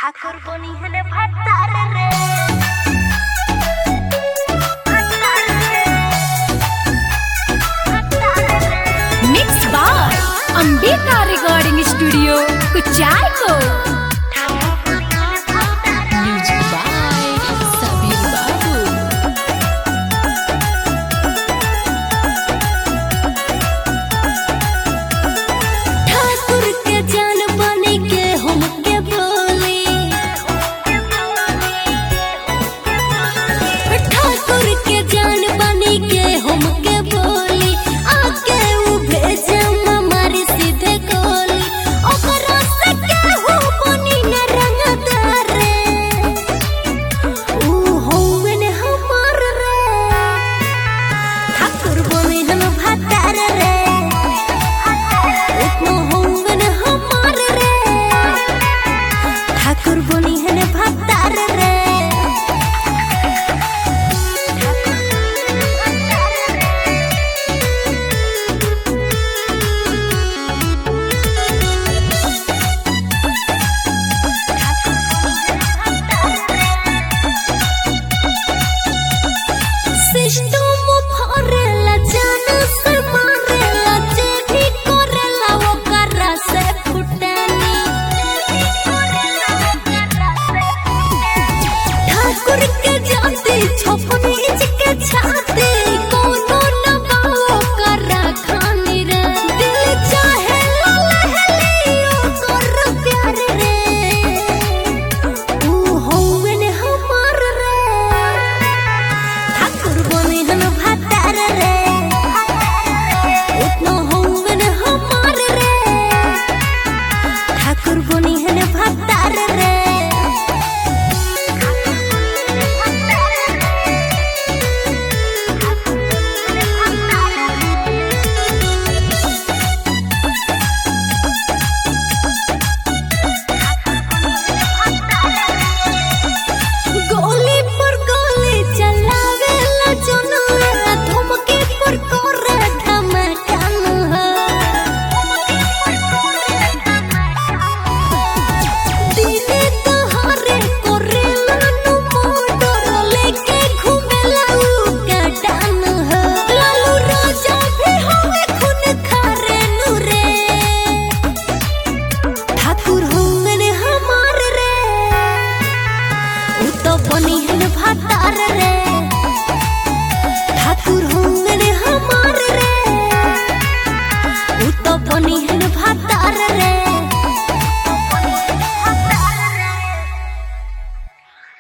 ठाकुर बनी हने भत्तार रे mix by Ambika recording studio कुचायको। Music by Sabir Babu. ठाकुर के जान बने के हमके बोली, ठाकुर के जान बने के हमके बोली, आके उ भेजे हमारी सीधे गोली, ओकरा से केहू बनी न रंगदार रे, उ होवन हमार रे, ठाकुर बनी हम भत्तार रे, उ होवन हमार रे, ठाकुर बनी हन भत्तार रे।